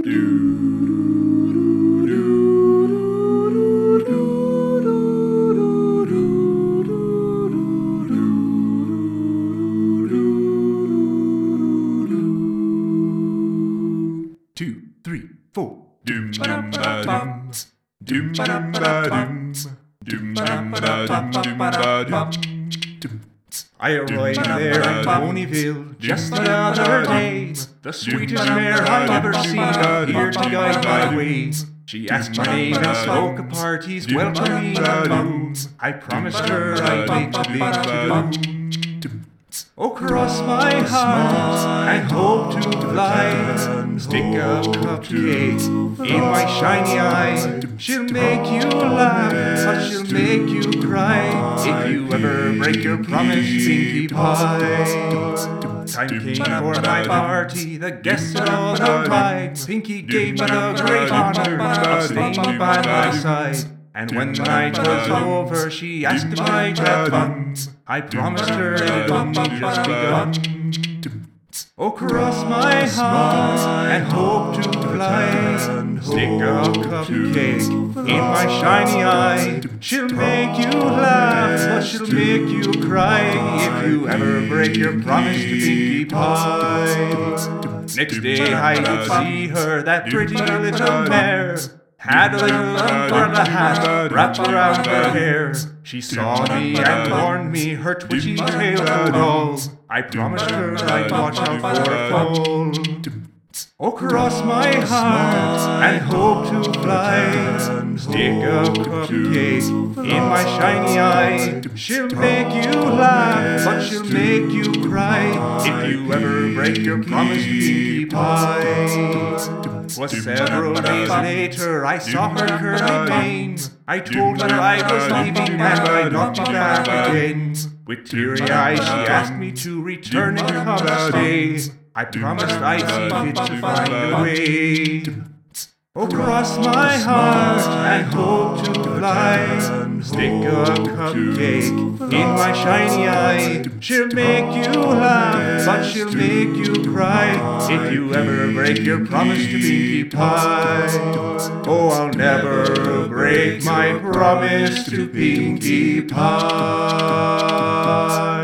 Two, three, four. Doom doom ba doom. Doom doom ba doom. Doom doom ba doom. Doom ba doom. I arrived there in Ponyville just the other day. The sweetest mare I've ever seen appeared to guide my way. She asked my name and spoke of parties welcoming and I promised her I'd make the big to-do. Oh, cross my heart and hope to fly. Stick a cupcake in my shiny eye. She'll make you laugh, but she'll make you cry if you ever break your promise, Pinkie Pie. Time came for my party, the guests had all arrived. Pinkie gave me the great honor of staying by my side. And when the night was over, she asked if I'd have fun. I promised her it would only just begun. Oh, cross my heart and hope to fly. Stick a cupcake in my shiny eye. She'll make you laugh, but she'll make you cry if you ever break your promise to Pinkie Pie. Next day I did see her, that pretty little mare. Had a little umbrella hat wrapped around her hair. She saw me and warned me her twitchy tail would all. I promised her I'd watch out for a fall. Oh, cross my heart and hope to fly. Stick a cupcake in my shiny eye. She'll make you laugh, but she'll make you cry if you ever break your promise to Pinkie Pie. 'Twas several days later I saw her curly mane. I told her I was leaving and I'd not be back again. With teary eyes she asked me to return and come stay. I promised I'd see fit to find a way. Oh, cross my heart and hope to fly. Stick a cupcake in my shiny eye. She'll make you laugh, but she'll make you cry if you ever break your promise to Pinkie Pie. Oh, I'll never break my promise to Pinkie Pie.